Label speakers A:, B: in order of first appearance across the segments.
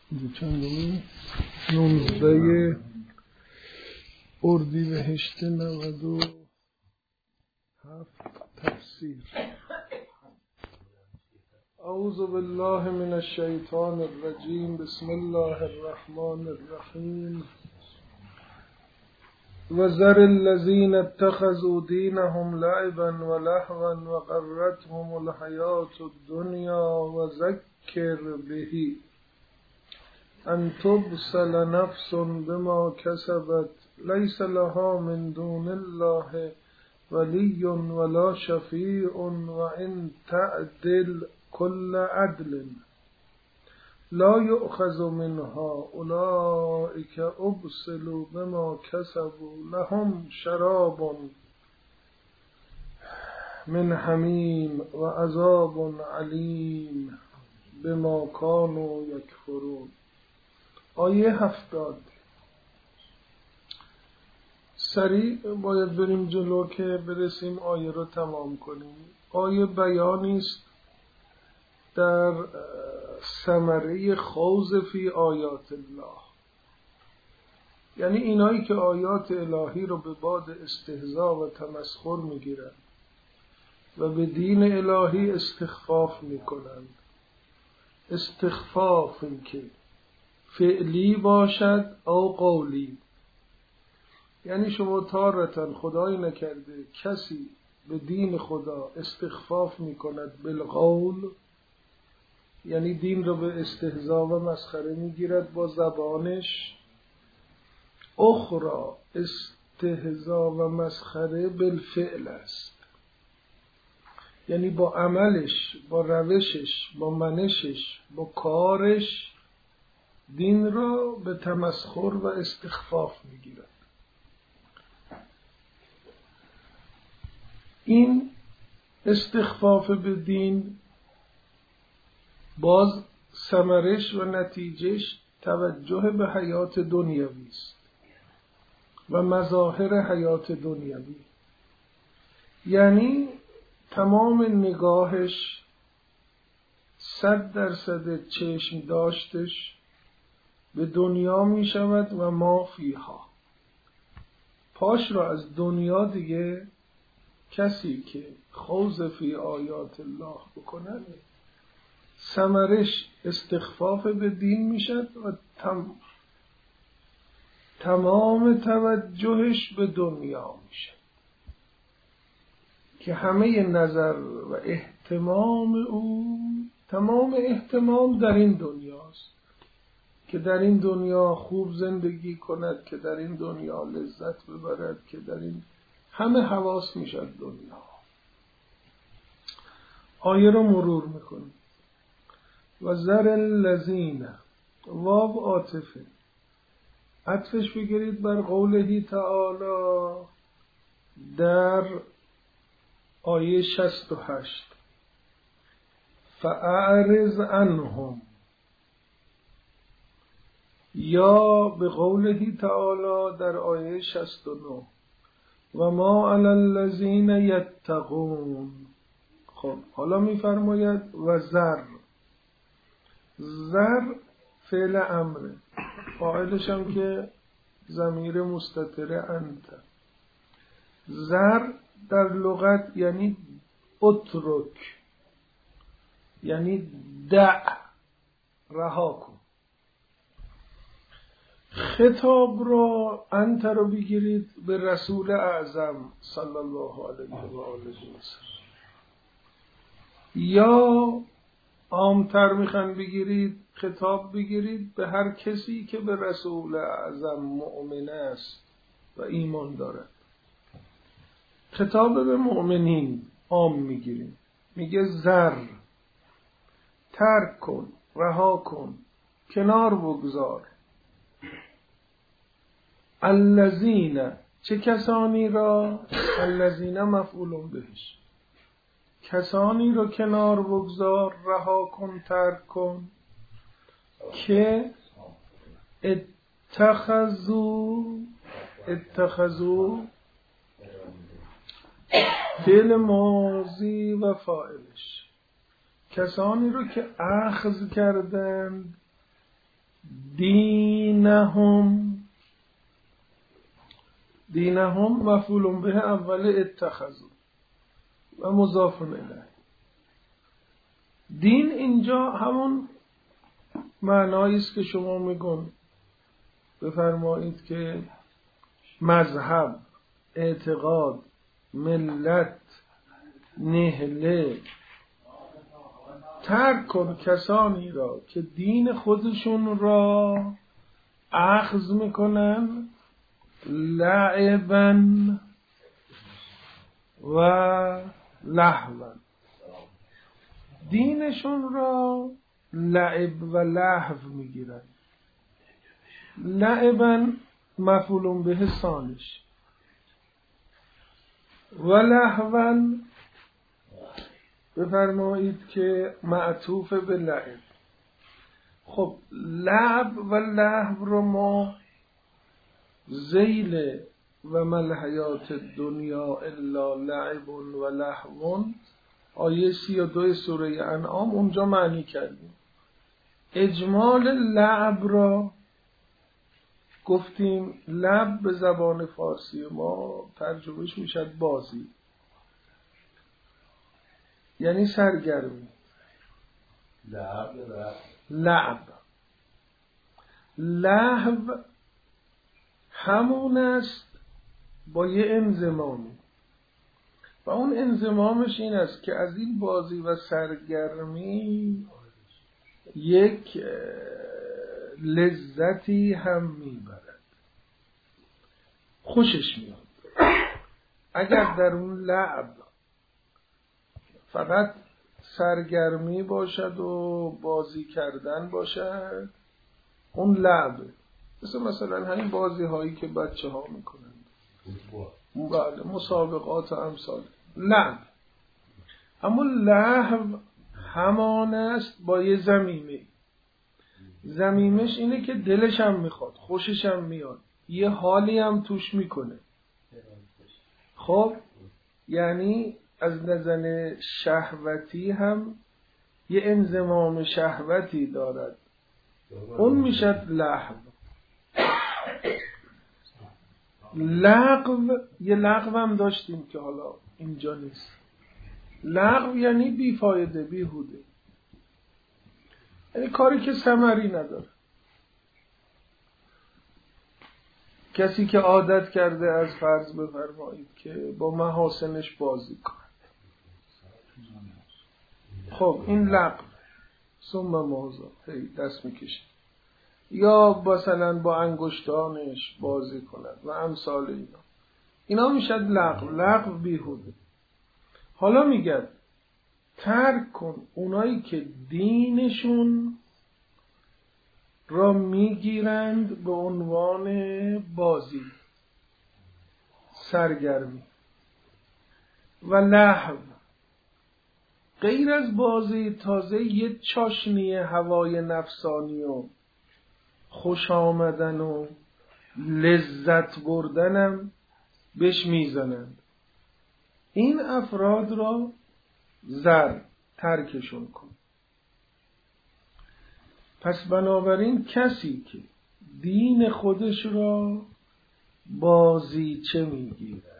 A: چندمی 19 اردیبهشت 97 تفسیر. اعوذ بالله من الشیطان الرجیم. بسم الله الرحمن الرحیم. وذر الذین اتخذوا دینهم لعبا ولهوا وغرتهم الحیاة الدنیا وذکر به ان تبصل نفس بما کسبت لیس لها من دون الله ولی ولا شفیع وان تعدل كل عدل لا يؤخذ منها اولئك ابصلوا بما كسبوا لهم شراب من حمیم و عذاب علیم بما كانوا یکفرون. آیه 70. سریع باید بریم جلو که برسیم آیه رو تمام کنیم. آیه بیانی است در ثمره خوض فی آیات الله، یعنی اینایی که آیات الهی رو به باد استهزاء و تمسخر میگیرند و به دین الهی استخفاف میکنند. استخفاف این که فعلی باشد او قولی، یعنی شما تارتن خدای نکرده کسی به دین خدا استخفاف میکند بالقول، یعنی دین رو به استهزاء و مسخره میگیرد با زبانش. اخرى استهزاء و مسخره بالفعل است، یعنی با عملش، با روشش، با منشش، با کارش دین را به تمسخر و استخفاف میگیرد. این استخفاف به دین باز ثمرش و نتیجهش توجه به حیات دنیوی است و مظاهر حیات دنیوی، یعنی تمام نگاهش 100% چشم داشتش به دنیا می شود و ما فیها. پاش را از دنیا دیگه کسی که خوض فی آیات الله بکند ثمرش استخفاف به دین میشد و تمام توجهش به دنیا میشه که همه نظر و اهتمام او، تمام اهتمام در این دنیاست که در این دنیا خوب زندگی کند، که در این دنیا لذت ببرد، که در این همه حواس میشد دنیا. آیه رو مرور میکنیم. و ذر الذین، واو عاطفه، عطفش بگیرید بر قوله تعالی در آیه 68 فاعرض عنهم، یا به قوله تعالی در آیه 69 و ما علی الذین یتقون. خب حالا میفرماید و ذر، ذر فعل امره، فاعلش هم که ضمیر مستتر انت. ذر در لغت یعنی اترک، یعنی دع، رها کن. خطاب را انت رو بگیرید به رسول اعظم صلی الله علیه و آله و سلم، یا عامتر میخوان بگیرید خطاب بگیرید به هر کسی که به رسول اعظم مؤمن است و ایمان دارد. خطاب به مؤمنین عام میگیریم، میگه ذر، ترک کن، رها کن، کنار بگذار. الذین، چه کسانی را؟ الذین مفعول بهش، کسانی رو کنار بگذار، رها کن، ترک کن که اتخذو فعل ماضی و فاعلش، کسانی رو که اخذ کردند دینهم مفعول به اول اتخذوا و مضاف الیه. دین اینجا همون معنایی است که شما میگن بفرمایید که مذهب، اعتقاد، ملت، نهله. ترک کن کسانی را که دین خودشون را اخذ میکنن لعبا و لهوا، دینشون را لعب و لهو میگیرن. لعبا مفعول به ثانیش و لهوا بفرمایید که معطوف به لعب. خب لعب و لهو رو ما ذیل و مل حیات دنیا الا لعب و لهو آیه 32 سوره انعام اونجا معنی کردیم. اجمال لعب را گفتیم لعب به زبان فارسی ما ترجمهش میشد بازی، یعنی سرگرمی. لعب لهو همون است با یه انضمامی و اون انضمامش این است که از این بازی و سرگرمی یک لذتی هم میبرد، خوشش میاد. اگر در اون لعب فقط سرگرمی باشد و بازی کردن باشد اون لعبه، مثلا همین بازی هایی که بچه ها میکنند، بله، مسابقات و امثال لعب. اما لهو همان است با یه ضمیمه. ضمیمش اینه که دلش هم میخواد، خوشش هم میاد، یه حالی هم توش میکنه. خب یعنی از نظر شهوتی هم یه انضمام شهوتی دارد، اون میشد لهو. لغو، یه لغو هم داشتیم که حالا اینجا نیست. لغو یعنی بیفایده، بیهوده، یعنی کاری که ثمری نداره. کسی که عادت کرده از فرض بفرمایید که با محاسنش بازی کند، خب این لغو. ثم موضوع دست میکشه یا مثلا با انگشتانش بازی کند و امثال اینا میشد لغو. لغو بیهوده. حالا میگه ترک کن اونایی که دینشون را میگیرند به عنوان بازی، سرگرمی و لهو. غیر از بازی تازه یه چاشنی هوای نفسانی و خوش آمدن و لذت بردنم بهش میزنند. این افراد را ترکشون کن. پس بنابراین کسی که دین خودش را بازیچه میگیرد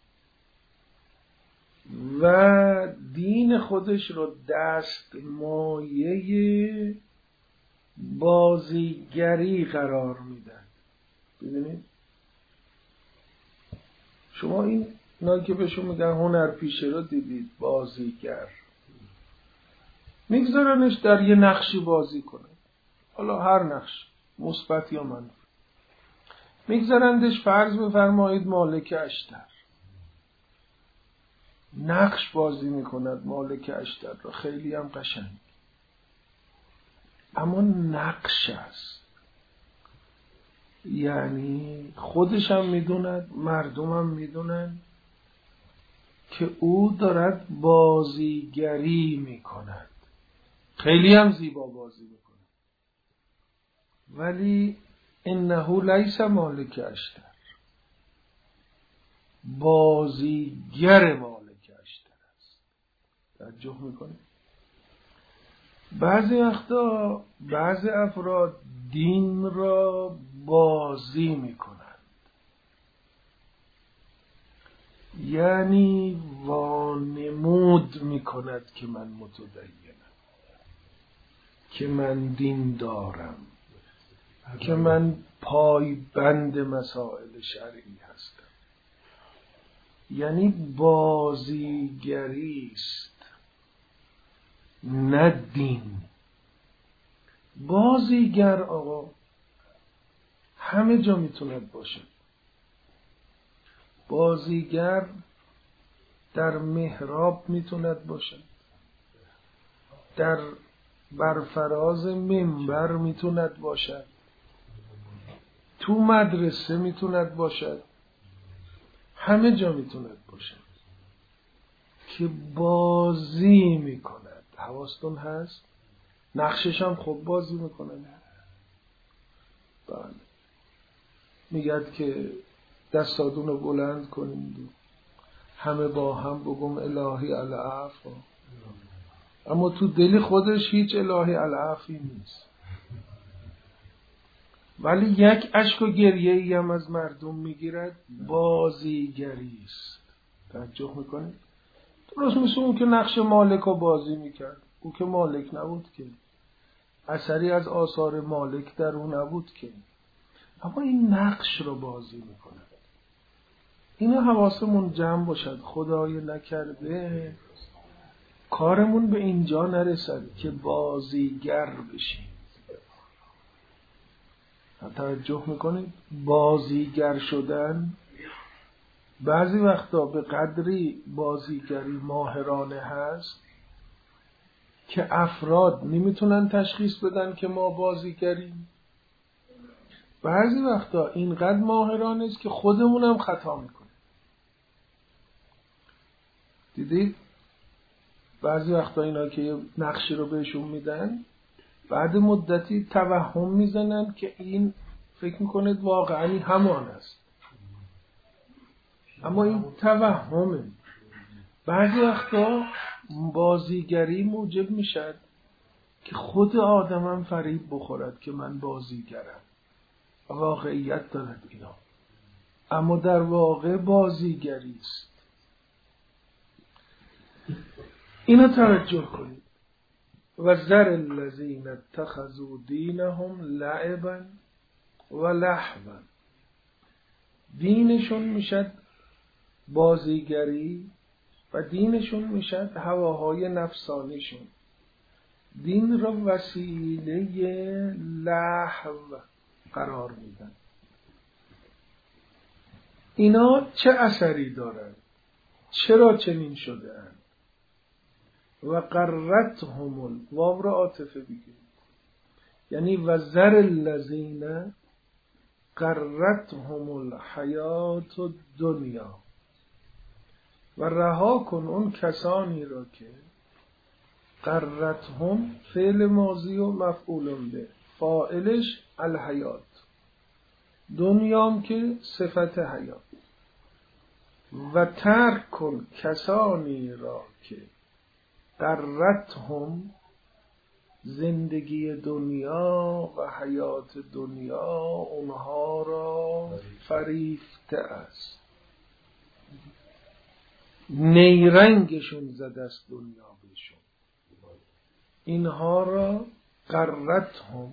A: و دین خودش را دست مایه بازیگری قرار میدن. ببینید شما اینایی که بهشون میگن هنرپیشه رو دیدید، بازیگر، میگذارنش در یه نقشی بازی کنه، حالا هر نقش مثبت یا منفی. میگذارندش فرض بفرمایید مالک اشتر، نقش بازی میکند مالک اشتر رو، خیلی هم قشنگ، اما نقش است. یعنی خودش هم میدوند، مردم هم میدونن که او دارد بازیگری میکند، خیلی هم زیبا بازی میکند، ولی انه لیس مالک اشتر، بازیگر مالک اشتر است. توجه میکنه؟ بعضی وقتا بعضی افراد دین را بازی میکنند، یعنی وانمود میکند که من متدینم، که من دین دارم، که من پایبند مسائل شرعی هستم. یعنی بازیگری است نه دین. بازیگر آقا همه جا میتوند باشه. بازیگر در محراب میتوند باشد، در برفراز منبر میتوند باشد، تو مدرسه میتوند باشد، همه جا میتوند باشد که بازی میکند. حواستون هست؟ نقشش هم خوب بازی میکنن. بله. میگد که دستادون رو بلند کنید و همه با هم بگم الهی العفو، اما تو دل خودش هیچ الهی العفوی نیست، ولی یک اشک و گریه‌ای هم از مردم میگیرد. بازیگری است. توجه میکنید؟ درست مثل اون که نقش مالک رو بازی میکرد. او که مالک نبود که، اثری از آثار مالک در اون نبود که، اما این نقش رو بازی میکنه. اینا حواسمون جمع باشد، خدای نکرده کارمون به اینجا نرسد که بازیگر بشیم. توجه میکنید؟ بازیگر شدن بعضی وقتا به قدری بازیگری ماهرانه هست که افراد نمیتونن تشخیص بدن که ما بازیگریم. بعضی وقتا اینقدر ماهرانه است که خودمون هم خطا میکنیم. دیدید؟ بعضی وقتا اینا که نقشی رو بهشون میدن، بعد مدتی توهم میزنن که این فکر میکنید واقعا همان است، اما این توهمه. بعضی وقتا بازیگری موجب میشد که خود آدمم فریب بخورد که من بازیگرم. واقعیت دارد اینا، اما در واقع بازیگری است. اینا توجه کنید. و ذر الذین اتخذوا دینهم لعبا و لهوا. دینشون میشد بازیگری و دینشون میشد هواهای نفسانیشون. دین را وسیله لهو قرار میدن. اینا چه اثری دارند؟ چرا چنین شده اند؟ و قرتهم واو را عاطفه بگیرید، یعنی و ذر الذین قرتهم الحیات الدنیا، و رها کن اون کسانی را که قرتهم فعل ماضی و مفعول به، فاعلش الحیات، دنیام که صفت حیات، و ترک کن کسانی را که قرتهم زندگی دنیا و حیات دنیا اونها را فریفته است، نیرنگشون زده است دنیا بهشون. اینها را قرتهم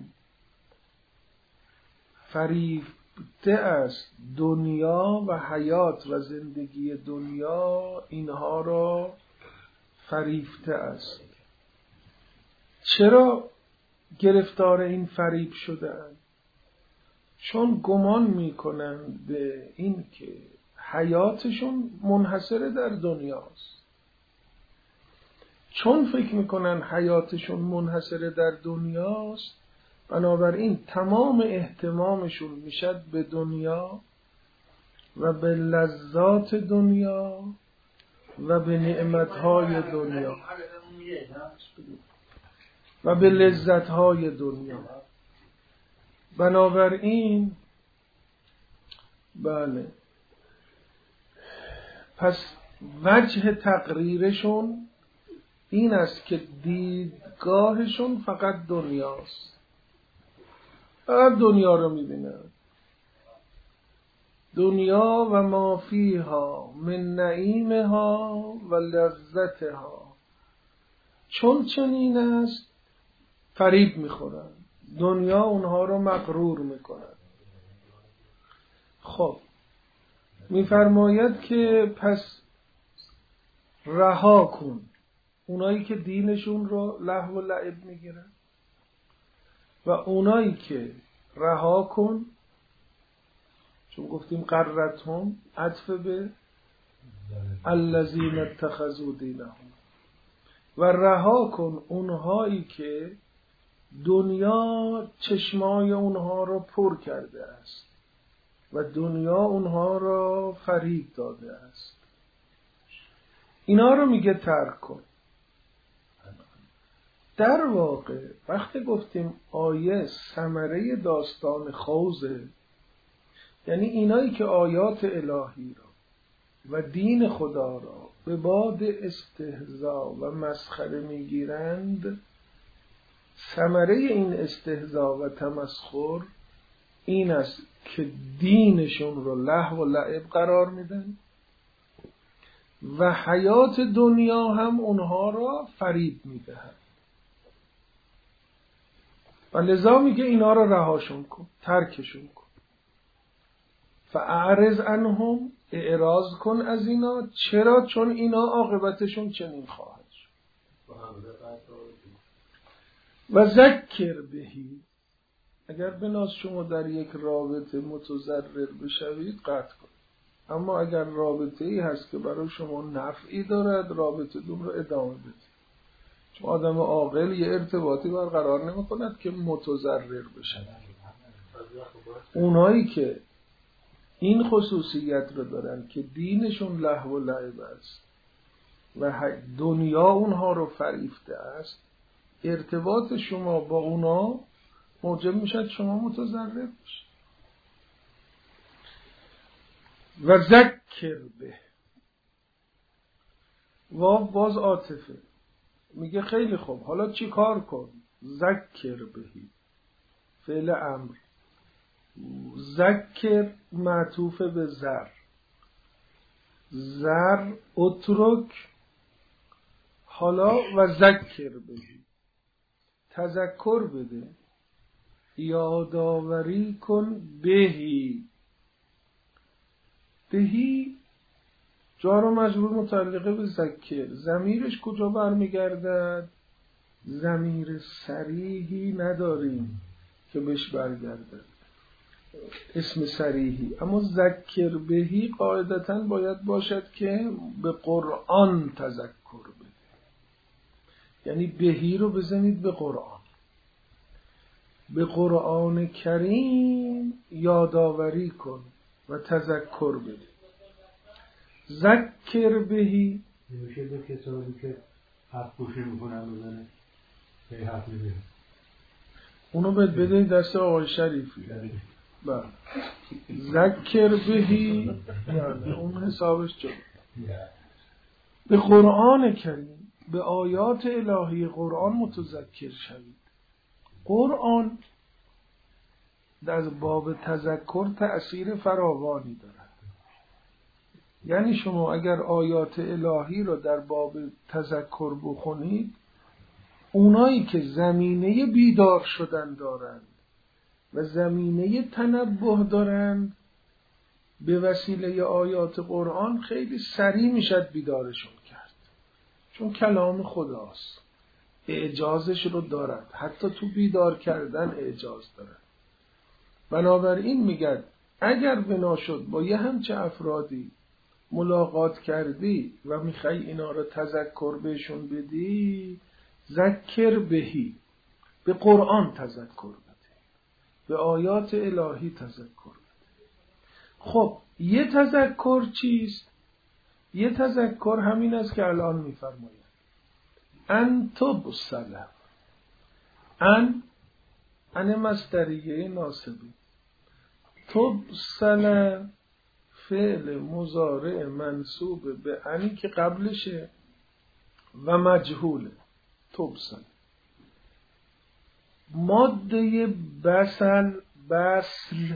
A: فریفته است، دنیا و حیات و زندگی دنیا اینها را فریفته است. چرا گرفتار این فریب شدند؟ چون گمان میکنند به این که حیاتشون منحصر در دنیاست. چون فکر میکنن حیاتشون منحصر در دنیاست، بنابراین تمام اهتمامشون میشد به دنیا و به لذات دنیا و به نعمتهای دنیا و به لذتهای دنیا. بنابراین بله، پس وجه تقریرشون این است که دیدگاهشون فقط دنیاست. فقط دنیا رو میبینند. دنیا و ما فیها من نعیمها و لذتها. چون چنین است فریب میخورند، دنیا اونها رو مغرور میکند. خب میفرماید که پس رها کن اونایی که دینشون رو لهو و لعب میگیرن و اونایی که رها کن، چون گفتیم قرتهم عطف به الذین اتخذوا دینهم، و رها کن اونهایی که دنیا چشمای اونها رو پر کرده است و دنیا اونها رو فریب داده است. اینا رو میگه ترک کن. در واقع وقتی گفتیم آیه ثمره داستان خوزه، یعنی اینایی که آیات الهی را و دین خدا را به باد استهزا و مسخره میگیرند، ثمره این استهزا و تمسخر این است که دینشون رو لهو و لعب قرار میدن و حیات دنیا هم اونها را فریب میدهد. و لذا میگه اینا رو رهاشون کن، ترکشون کن. فاعرض عنهم، اعراض کن از اینا. چرا؟ چون اینا عاقبتشون چنین خواهد شد. و ذکر بهی، اگر بناس شما در یک رابطه متضرر بشوید قطع کن، اما اگر رابطه ای هست که برای شما نفعی دارد، رابطه دوم رو ادامه بدید. چون آدم عاقل یه ارتباطی برقرار نمی کند که متضرر بشن. اونایی که این خصوصیت رو دارن که دینشون لهو و لعب است و دنیا اونها رو فریفته است، ارتباط شما با اونا موجب میشد شما متضرر بشید. و ذکر به، و باز عاطفه، میگه خیلی خوب، حالا چی کار کن؟ ذکر بهی، فعل امر. ذکر معطوف به زر، زر اترک. حالا و ذکر بهی، تذکر بده، یادآوری کن. بهی، بهی جار و مجرور متعلقه به ذکر. ضمیرش کجا برمیگردد؟ ضمیر صریحی نداریم که بهش برگردد، اسم صریحی. اما ذکر بهی قاعدتاً باید باشد که به قرآن تذکر بده، یعنی بهی رو بزنید به قرآن، به قرآن کریم یادآوری کن و تذکر بده. ذکر بهی
B: نمیشه به کسانی که حرف گوشی میکنن بزنه به حرف میده،
A: اونو بده دست آقای شریفی. بله، ذکر بهی یعنی اون حسابش جا. به قرآن کریم، به آیات الهی قرآن متذکر شوید. قرآن در باب تذکر تأثیر فراوانی دارد. یعنی شما اگر آیات الهی رو در باب تذکر بخونید، اونایی که زمینه بیدار شدن دارند و زمینه تنبه دارند، به وسیله آیات قرآن خیلی سریع میشد بیدارشون کرد، چون کلام خداست، اعجازش رو دارد، حتی تو بیدار کردن اعجاز دارد. بنابراین میگن اگر بنا شد با یه همچه افرادی ملاقات کردی و میخوای اینا رو تذکر بهشون بدی، ذکر بهی، به قرآن تذکر بده، به آیات الهی تذکر بده. خب یه تذکر چیست؟ یه تذکر همین است که الان میفرماید ان تبصل. ان مصدریه ناصبی، تبصل فعل مضارع منصوب به انی که قبلشه و مجهوله. تبصل ماده بسل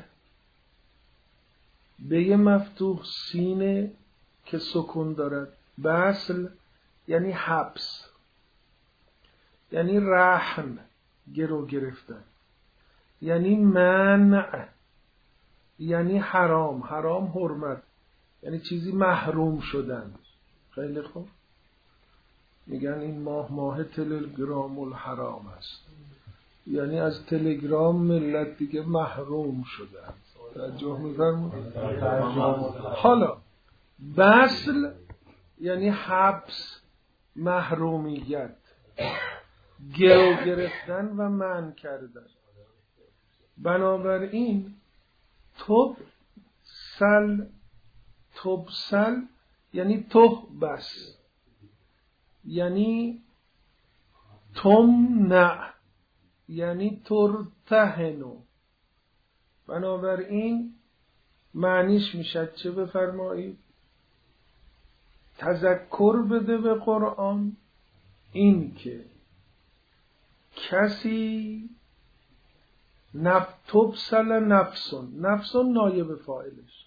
A: به یه مفتوح سینه که سکون دارد. بسل یعنی حبس، یعنی رهن، گرو گرفتن، یعنی منع، یعنی حرام. حرام حرمت، یعنی چیزی محروم شدن. خیلی خوب. میگن این ماه تلگرام الحرام است، یعنی از تلگرام ملت دیگه محروم شدن. توجه می‌فرمایید؟ حالا بسل یعنی حبس، محرومیت، گرو گرفتن و منع کردن. بنابراین تبسل یعنی بس، یعنی تمنع، یعنی ترتهنو. بنابراین معنیش میشه چه؟ بفرمایید. تذکر بده به قرآن این که کسی تبسل نفسون نایب فاعلش،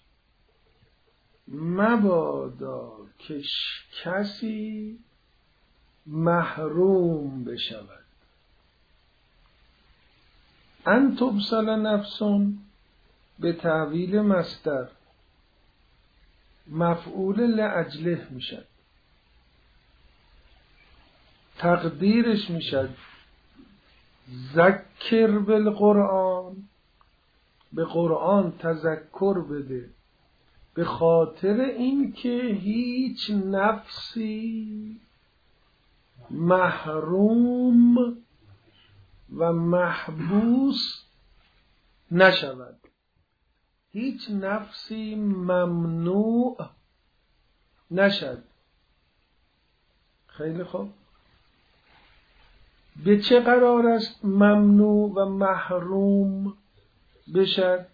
A: مبادا که کسی محروم بشود. ان تبسل نفسون به تعویل مصدر مفعول لاجله میشد، تقدیرش میشد ذکر بالقرآن، به قرآن تذکر بده، به خاطر اینکه هیچ نفسی محروم و محبوس نشود، هیچ نفسی ممنوع نشد. خیلی خوب. به چه قرار است ممنوع و محروم بشد؟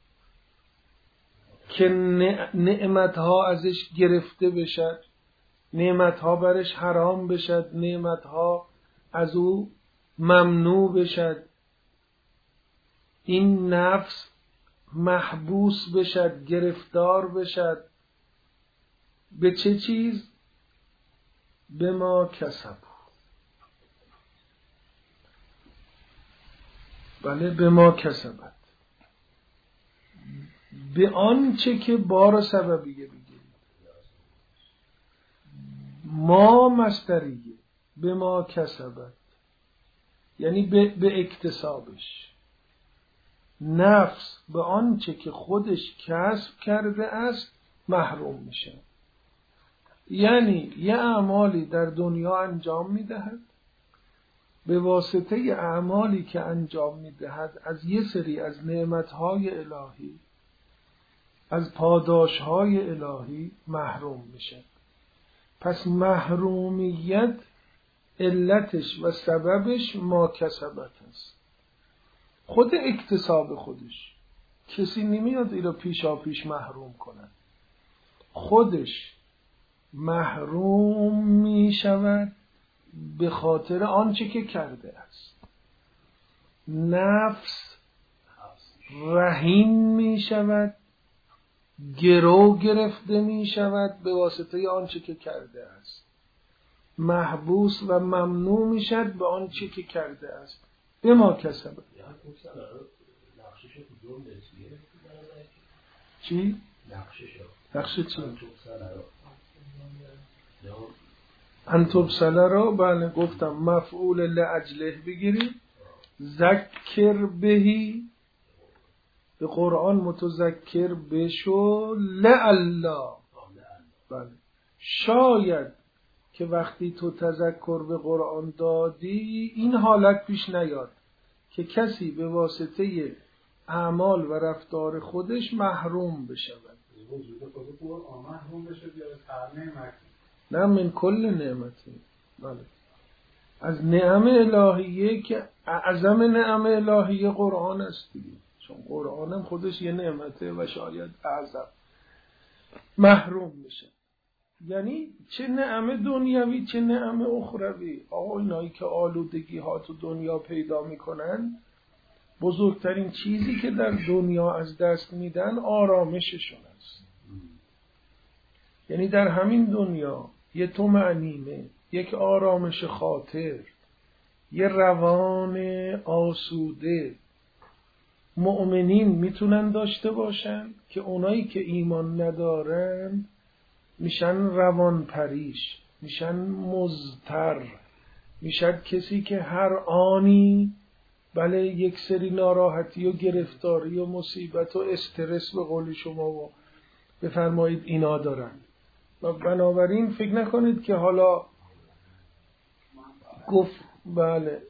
A: که نعمتها ازش گرفته بشد، نعمتها برش حرام بشد، نعمتها از او ممنوع بشد، این نفس محبوس بشد، گرفتار بشد. به چه چیز؟ به ما کسب. بله، به ما کسبت، به آنچه که بار سببیه بگیرید. ما مصدریه، به ما کسبت یعنی به اکتسابش. نفس به آنچه که خودش کسب کرده است محروم میشه. یعنی یه اعمالی در دنیا انجام میدهد، به واسطه اعمالی که انجام میدهد از یه سری از نعمتهای الهی، از پاداشهای الهی محروم میشه. پس محرومیت علتش و سببش ما کسبت است، خود اکتساب خودش. کسی نمیاد اینو پیشا پیش محروم کنه، خودش محروم میشود به خاطر آنچه که کرده است. نفس رهین میشود، گرو گرفته میشود به واسطه آنچه که کرده است. محبوس و ممنوع میشد به آنچه که کرده است. به ما کسبت. چی؟ نقش چی؟ انتبسله را بله گفتم مفعول لاجله بگیرید. ذکر بهی، به قرآن متذکر بشو. لعلا، بله شاید که وقتی تو تذکر به قرآن دادی این حالت پیش نیاد که کسی به واسطه اعمال و رفتار خودش محروم بشود. نه، من کل نعمتی. بله، از نعم الهیه که اعظم نعم الهیه قرآن است دیگه، چون قرآن هم خودش یه نعمته و شاید اعظم. محروم میشه یعنی چه نعم دنیوی چه نعم اخروی. آقا اینایی که آلودگی ها تو دنیا پیدا میکنن بزرگترین چیزی که در دنیا از دست میدن آرامششون است. یعنی در همین دنیا یه طمأنینه، یک آرامش خاطر، یه روان آسوده مؤمنین میتونن داشته باشن که اونایی که ایمان ندارن میشن روان پریش، میشن مضطر، میشن کسی که هر آنی بله یک سری ناراحتی و گرفتاری و مصیبت و استرس به قول شما و بفرمایید اینا دارن. و بنابراین فکر نکنید که حالا گفت بله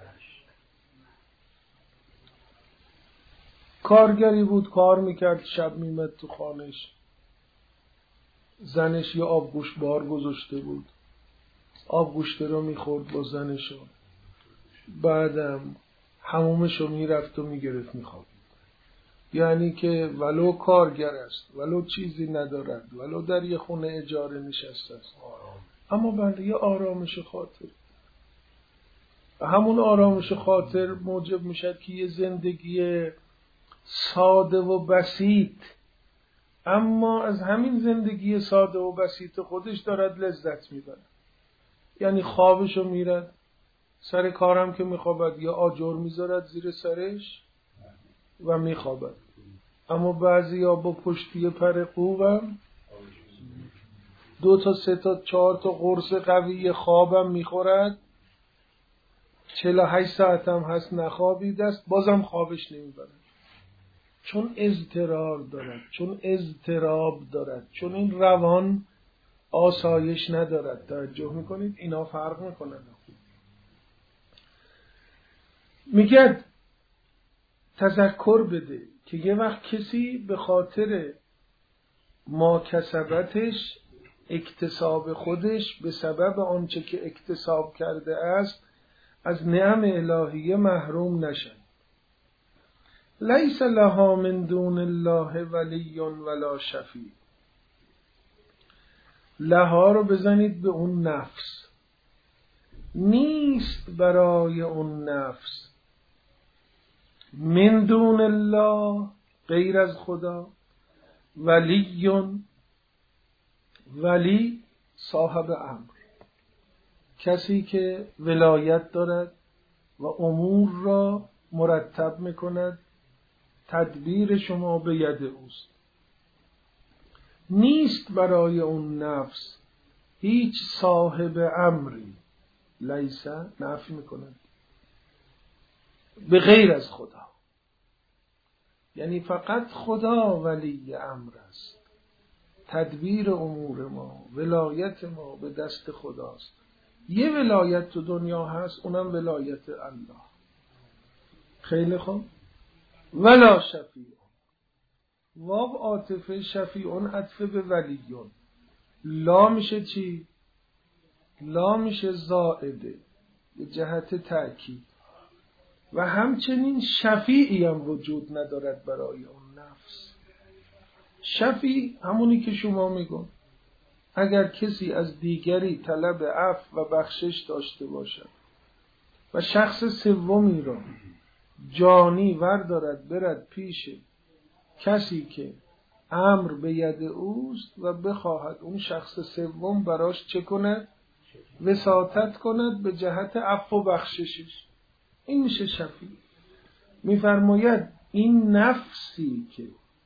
A: کارگری بود کار میکرد، شب میمد تو خانش، زنش یه آبگوش بار گذاشته بود، آبگوشته رو میخورد با زنشو، بعدم حمومشو میرفت و میگرفت میخواد. یعنی که ولو کارگر است، ولو چیزی ندارد، ولو در یه خونه اجاره نشسته است، اما بله یه آرامش خاطر. همون آرامش خاطر موجب میشد که یه زندگی ساده و بسیط، اما از همین زندگی ساده و بسیط خودش دارد لذت میبره. یعنی خوابشو میرد، سر کارم که میخوابد یا آجر میذارد زیر سرش و میخوابد. اما بعضی ها با پشتی پر قوبم 2 تا 3 تا 4 تا قرص قوی خوابم میخورد، 48 ساعت هم هست نخوابیده است، بازم خوابش نمیبرد، چون اضطرار دارد، چون اضطراب دارد، چون این روان آسایش ندارد. توجه میکنید؟ اینا فرق میکنند. میگه تذکر بده که یه وقت کسی به خاطر ماکسبتش، اکتساب خودش، به سبب آنچه که اکتساب کرده است از نعم الهیه محروم نشد. لیس لها من دون الله ولی ولا شفیع. لها رو بزنید به اون نفس. نیست برای اون نفس من دون الله، غیر از خدا، ولی صاحب امر، کسی که ولایت دارد و امور را مرتب میکند، تدبیر شما به ید اوست. نیست برای اون نفس هیچ صاحب امری. لیسا نفی میکند به غیر از خدا، یعنی فقط خدا ولی امر است. تدبیر امور ما، ولایت ما به دست خداست. یه ولایت تو دنیا هست، اونم ولایت الله. خیلی خوب. ولا شفیع، واو عاطفه، شفیعون عطفه به ولیون. لا میشه چی؟ لا میشه زائده به جهت تأکید. و همچنین شفیعی هم وجود ندارد برای اون نفس. شفیع همونی که شما میگن. اگر کسی از دیگری طلب عفو و بخشش داشته باشد و شخص سومی را جانی وردارد برد پیش کسی که امر به ید اوست و بخواهد اون شخص سوم براش چه کند؟ وساطت کند به جهت عفو و بخششش، این میشه شفیع. میفرماید این نفسی که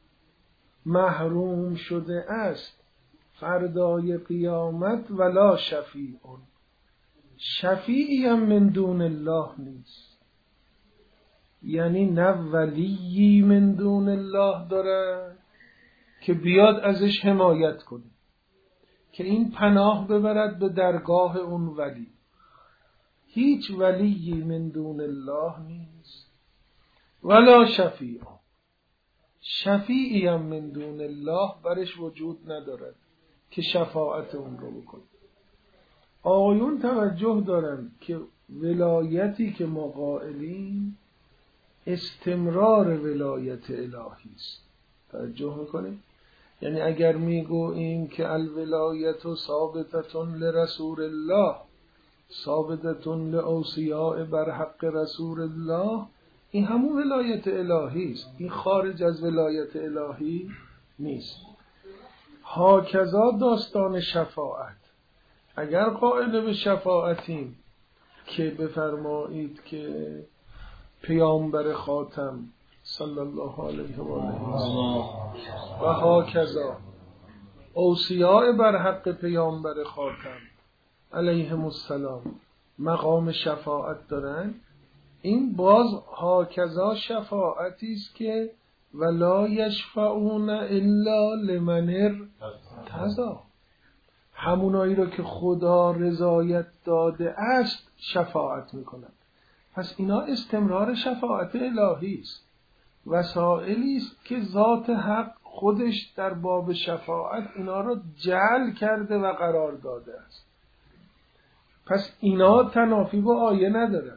A: محروم شده است فردای قیامت ولا شفیعون، شفیعی هم من دون الله نیست. یعنی نه ولیی من دون الله داره که بیاد ازش حمایت کنه، که این پناه ببرد به درگاه اون ولی. هیچ ولیی من دون الله نیست. ولا شفیع، شفیعی هم من دون الله برش وجود ندارد که شفاعت اون رو بکنه. آقایون توجه دارن که ولایتی که ما قائلیم استمرار ولایت الهی است. توجه میکنیم؟ یعنی اگر میگوییم که الولایت ثابتتون لرسول الله ثابتتون لاوصیاء بر حق رسول الله، این همون ولایت الهی است، این خارج از ولایت الهی نیست. هاکذا داستان شفاعت. اگر قائل به شفاعتیم که بفرمایید که پیامبر خاتم صلی الله علیه و آله و هاکذا اوصیاء بر حق پیامبر خاتم علیهم السلام مقام شفاعت دارن، این باز هاکذا شفاعتی است که ولا یشفعون الا لمن ارتضی، همونایی رو که خدا رضایت داده است شفاعت میکنند. پس اینا استمرار شفاعت الهی است، وسائلی است که ذات حق خودش در باب شفاعت اینا رو جعل کرده و قرار داده است. پس اینا تنافی با آیه ندارن.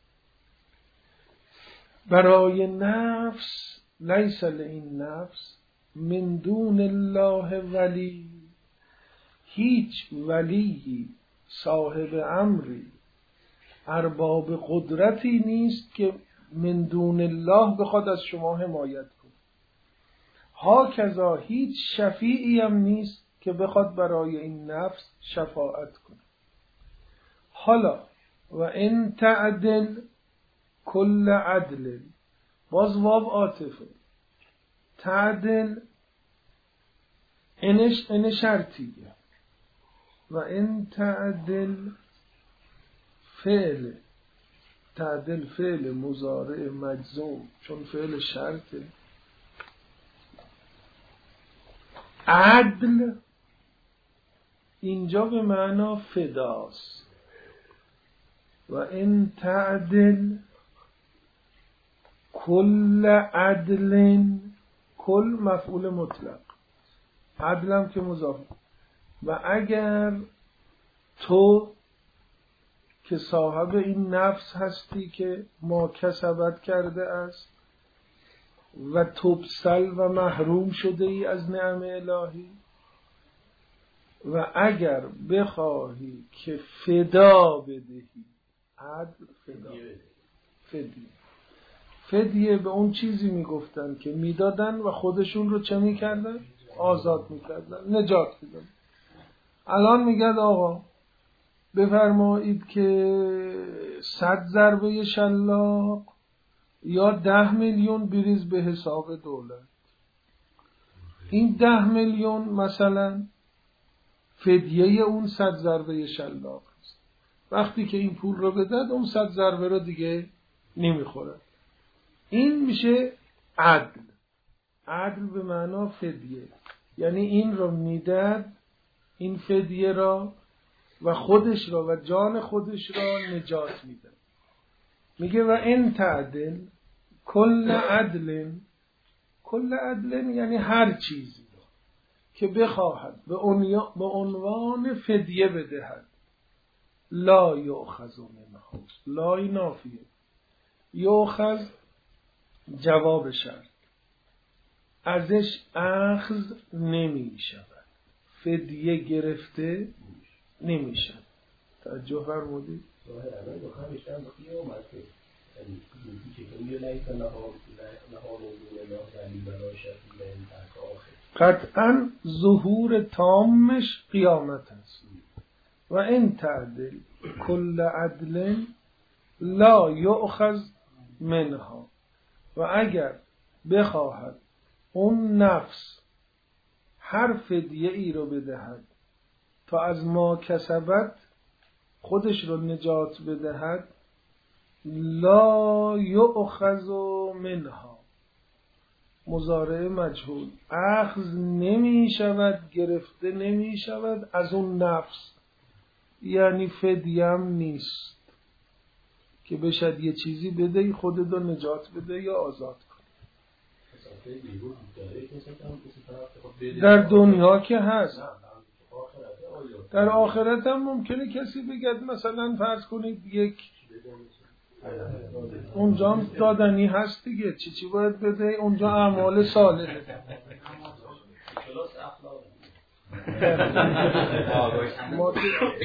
A: برای نفس لیس لئین نفس من دون الله ولی، هیچ ولی صاحب امری ارباب قدرتی نیست که من دون الله بخواد از شما حمایت کنه. هاکذا هیچ شفیعی هم نیست که بخواد برای این نفس شفاعت کنه. حالا و ان تعدل کل عدل، باز واو عاطفه، تعدل ان شرطیه و ان تعدل فعل، تعدل فعل مضارع مجزوم چون فعل شرطه. عدل اینجا به معنا فداست. و ان تعدل کل عدل، کل مفعول مطلق، عدلم که مضاف. و اگر تو که صاحب این نفس هستی که ما کسبت کرده است و تبسل و محروم شده ای از نعم الهی، و اگر بخواهی که فدا بدهی، عدل فدا، فدیه به اون چیزی میگفتن که میدادن و خودشون رو چه میکردن؟ آزاد میکردن، نجات میدادن. الان میگد آقا بفرمایید که 100 ضربه شلاق یا 10 میلیون بریز به حساب دولت. این 10 میلیون مثلا فدیه اون 100 ضربه شلاق است. وقتی که این پول رو بدد اون 100 ضربه رو دیگه نمیخوره. این میشه عدل. عدل به معنا فدیه، یعنی این رو میداد، این فدیه را و خودش را و جان خودش را نجات میده. میگه و ان تعدل کل عدل، کل عدل یعنی هر چیزی را که بخواهد به عنوان فدیه بدهد، لا یؤخذ منه، لا نافیه، یؤخذ جواب شرط، ازش اخذ نمی شود، فدیه گرفته نمی شود. توجه فرمودید؟ قطعا ظهور تامش قیامت است. و ان تعدل کل عدل لا یؤخذ منها، و اگر بخواهد اون نفس هر فدیه ای رو بدهد تا از ما کسبت خودش رو نجات بدهد، لا یؤخذ منها، مضارع مجهول، اخذ نمی شود، گرفته نمی شود از اون نفس، یعنی فدیه هم نیست که بشد یه چیزی بده خودت رو نجات بده یا آزاد کن. در دنیا که هست، در آخرت هم ممکنه کسی بگد مثلا فرض کنید یک اونجا هم دادنی هست دیگه، چی باید بده؟ اونجا اعمال صالحه. ما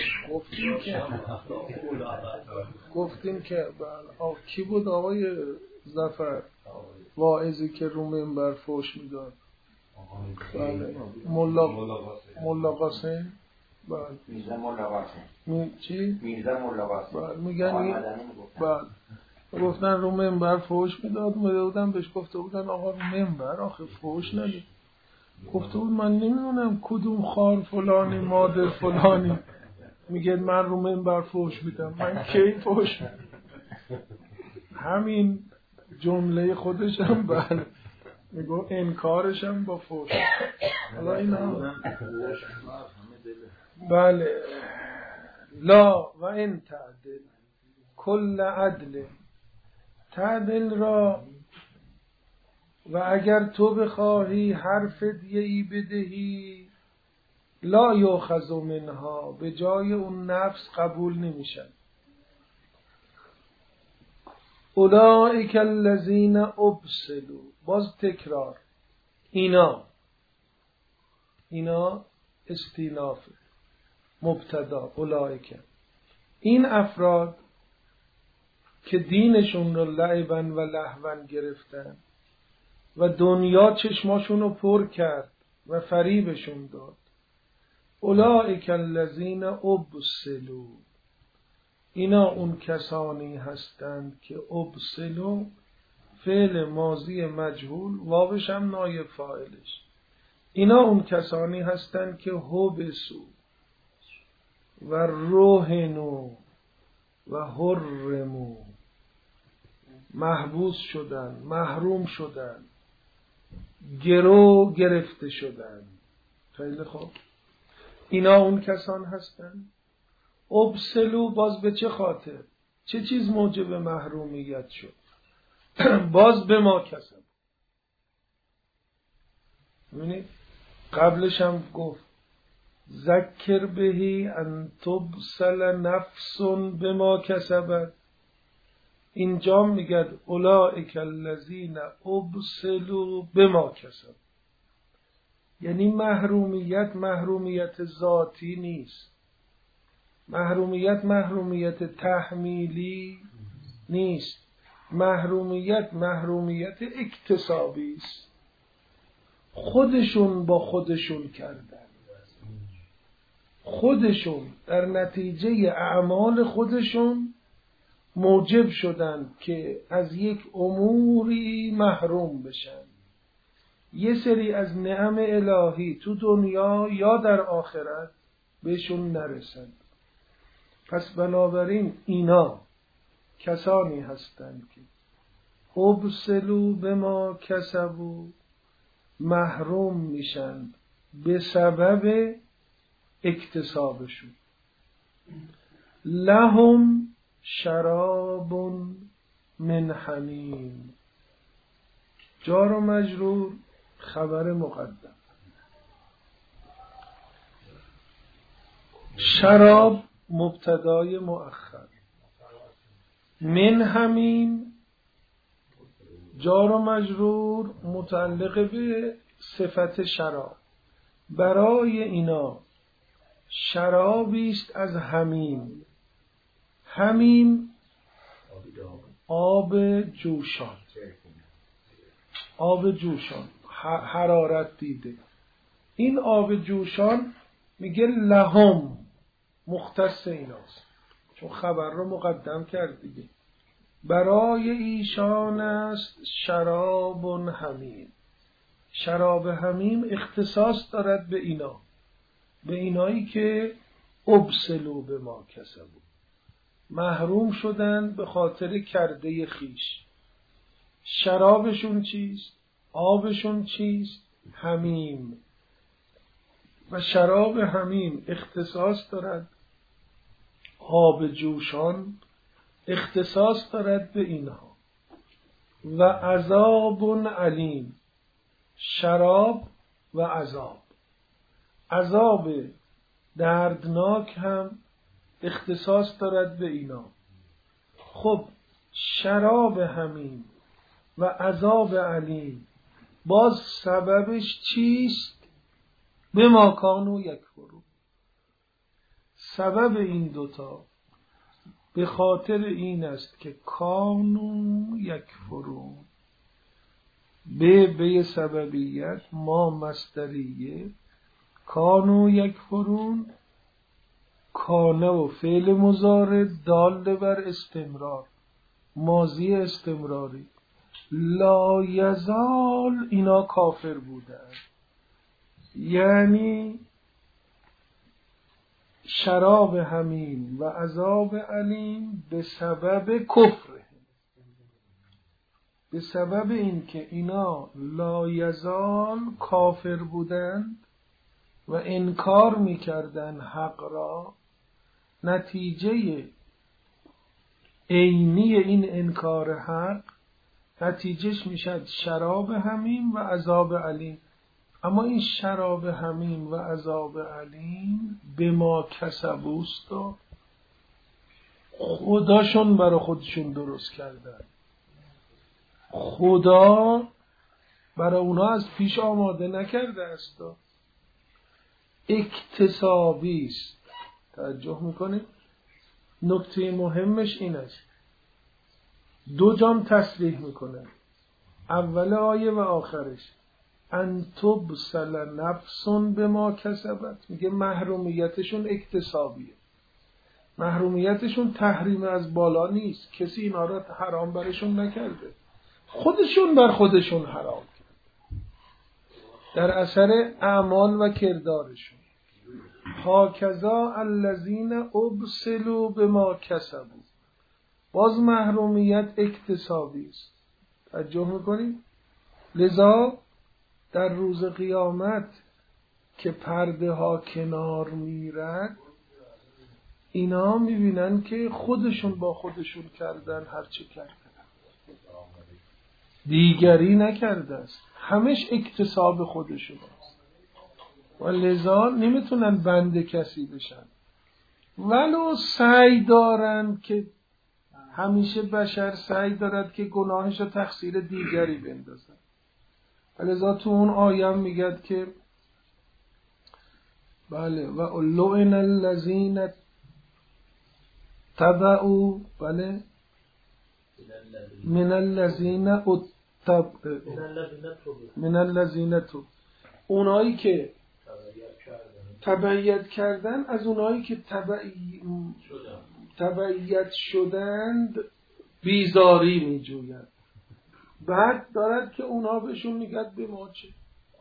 A: گفتیم که کی بود آقای ظفر واعظی که رو منبر فحش میداد. بله ملا قاسم. بله
C: میرزا ملا قاسم.
A: چی؟
C: میرزا ملا قاسم.
A: بله میگن بله گفتن رو منبر فحش میداد. اومده بودن بهش گفته بودن آقا رو منبر آخه فحش ندید. گفته بود من نمیدونم کدوم خار فلانی مادر فلانی میگه من رو منبر فحش میدم. من کی فحش میدم؟ همین جمله خودش هم بله میگو انکارش هم با فحش. حالا این هم بله لا و ان تعدل کل عدل، تعدل را و اگر تو بخواهی هر فدیه‌ای بدهی لا یؤخذ منها، به جای اون نفس قبول نمیشن. اولئک الذین ابسلوا، باز تکرار، اینا استیناف مبتدا اولئک، این افراد که دینشون رو لعبا و لهوا گرفتن و دنیا چشماشون رو پر کرد و فریبشون داد. اولئک الذین ابسلوا، اینا اون کسانی هستند که ابسلوا فعل ماضی مجهول واوش هم نایب فاعلش، اینا اون کسانی هستند که حبسوا و رهنوا و حرموا، محبوس شدن، محروم شدن، گرو گرفته شدن. خیلی خوب، اینا اون کسان هستند. ابسلو باز به چه خاطر؟ چه چیز موجب محرومیت شد؟ باز به ما کسب. ببینید قبلش هم گفت ذکر بهی ان تبسل نفس بما کسبت، اینجا میگه اولئک الذین ابسلوا بما کسب. یعنی محرومیت ذاتی نیست، محرومیت تحمیلی نیست، محرومیت اکتسابی است. خودشون با خودشون کردن، خودشون در نتیجه اعمال خودشون موجب شدن که از یک اموری محروم بشن. یه سری از نعم الهی تو دنیا یا در آخرت بهشون نرسند. پس بنابراین اینا کسانی هستند که ابسلوا بما کسبوا، محروم میشن به سبب اکتسابشون. لهم شراب من حمیم، جار و مجرور خبر مقدم. شراب مبتدای مؤخر، من حمیم جار و مجرور متعلق به صفت شراب. برای اینا شرابی است از حمیم. حمیم آب جوشان، حرارت دیده. این آب جوشان میگه لهم، مختص ایناست چون خبر رو مقدم کرد دیگه. برای ایشان است شراب حمیم. شراب حمیم اختصاص دارد به اینا، به اینایی که ابسلوا بما کسبوا، محروم شدن به خاطر کرده خیش. شرابشون چیست؟ آبشون چیست؟ حمیم. و شراب حمیم اختصاص دارد، آب جوشان اختصاص دارد به اینها. و عذاب علیم، شراب و عذاب دردناک هم اختصاص دارد به اینا. خب شراب حمیم و عذاب علیم باز سببش چیست؟ به ما کانوا یکفرون. سبب این دوتا به خاطر این است که کانوا یکفرون. به سببیت، ما مصدریه، کانو یکفرون، کانه و فعل مضارع دال بر استمرار، ماضی استمراری. لا یزال اینا کافر بودن، یعنی شراب همین و عذاب علیم به سبب کفر، به سبب این که اینا لا یزال کافر بودند و انکار میکردن حق را، نتیجه عینی این انکار حق نتیجهش میشد شراب همیم و عذاب علیم. اما این شراب همیم و عذاب علیم به ما کسبوست و خداشون برای خودشون درست کردن. خدا برای اونا از پیش آماده نکرده است، اکتسابی است. توجه میکنید؟ نکته مهمش این است، دو جام تصریح میکنه، اول آیه و آخرش، ان تبسل نفس بما کسبت، میگه محرومیتشون اکتسابیه، محرومیتشون تحریم از بالا نیست، کسی اینا را حرام برشون نکرده، خودشون بر خودشون حرام کرد در اثر اعمال و کردارشون. هاکذا الذین ابسلوا بما کسبوا، باز محرومیت اکتسابی است. توجه میکنید؟ لذا در روز قیامت که پرده ها کنار میرد، اینا میبینن که خودشون با خودشون کردن، هرچه کردن دیگری نکرده است، همش اکتساب خودشون است و لذا نمیتونن بند کسی بشن، ولو سعی دارن که همیشه بشر سعی دارد که گناهش رو تقصیر دیگری بندازن. لذا تو اون آیه میگد که بله و لعن الذین تبعوا، بله من الذین اونایی که تبعیت کردن از اونایی که تبعیت شدند بیزاری می جوید. بعد دارد که اونا بهشون میگد به ما چه؟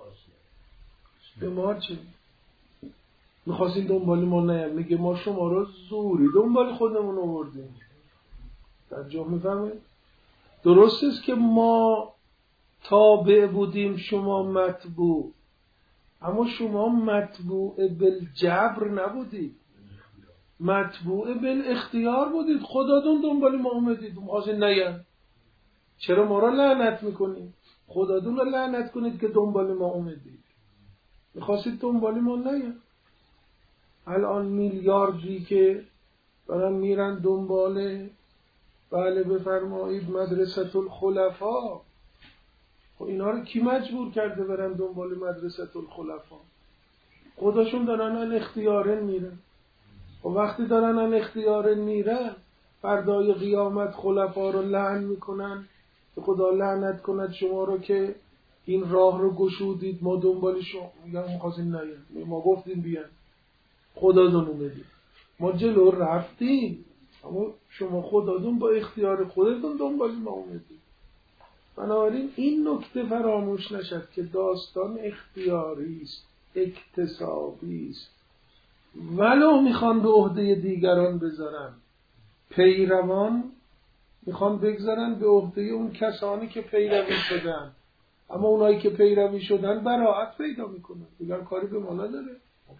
A: به ما چه؟ میخواستین دنبال ما نیم، میگه ما شما رو زوری دنبال خودمون آوردیم. توجه میفهمید؟ درست است که ما تابع بودیم، شما متبوع، اما شما متبوع بالجبر نبودید، متبوع بالاختیار بودید. خداتون دنبال ما اومدید، میخواستین نیم. چرا ما را لعنت میکنید؟ خداتون را لعنت کنید که دنبال ما اومدید، میخواستید دنبال ما نیم. الان میلیاردی که دارن میرن دنبال، بله بفرمایید، مدرسة الخلفاء، و اینا رو کی مجبور کرده برن دنبال مدرسة الخلفاء؟ خودشون دارن ان اختیارن میرن. و وقتی دارن ان اختیارن میرن، فردای قیامت خلفا رو لعن میکنن که خدا لعنت کند شما رو که این راه رو گشودید، ما دنبال شما میگم میخواستیم نیم، ما گفتیم بیان، خدا دون اومدید، ما جلو رفتیم، اما شما خداتون با اختیار خودتون دنبال ما اومدید. بنابراین این نکته فراموش نشد که داستان اختیاری است، اکتسابی است. ولو میخوان به عهده دیگران بذارن، پیروان میخوان بگذارن به عهده اون کسانی که پیروی شدن، اما اونایی که پیروی شدن براءت پیدا میکنن، میگن کاری به ما نداره.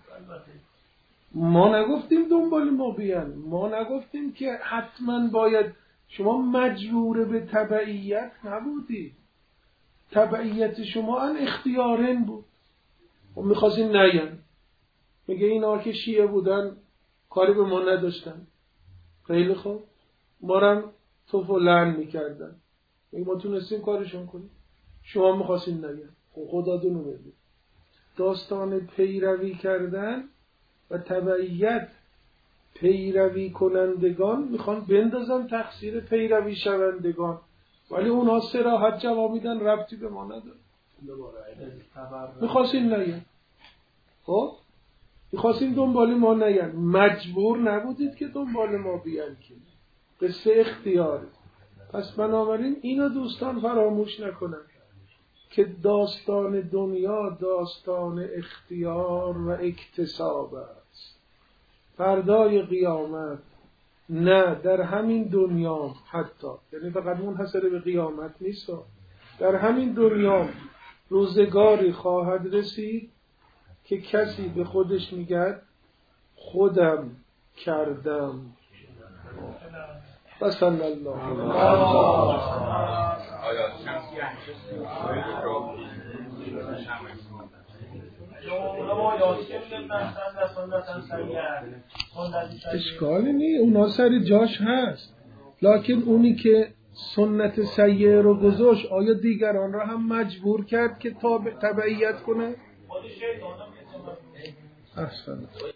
A: ما نگفتیم دنبال ما بیان، ما نگفتیم که حتما باید، شما مجبور به تبعیت نبودید، تبعیت شما ان اختیارن بود و میخواستین نیم. میگه اینا که شیعه بودن کاری به ما نداشتن، خیلی خوب، ما رم توف و لعن میکردن، میگه ما تونستیم کارشون کنیم، شما میخواستین نیم. خدا دونو بده. داستان پیروی کردن و تبعیت، پیروی کنندگان میخوان بندازن تقصیر پیروی شوندگان، ولی اونها صراحت جواب میدن ربطی به ما نداره. میخواستین نگن، خب میخواستین دنبال ما نگن، مجبور نبودید که دنبال ما بیان، که قصه اختیاری. پس بنابراین اینو دوستان فراموش نکنن که داستان دنیا داستان اختیار و اکتساب است. فردای قیامت نه، در همین دنیا حتی، یعنی فقط منحصر به قیامت نیست، در همین دنیا روزگاری خواهد رسید که کسی به خودش میگه خودم کردم. و صلی الله اشکالی نیست، اونا سر جاش هست، لکن اونی که سنت سیئه رو گذاشت آیا دیگران را هم مجبور کرد که تبعیت کنه؟ احسن.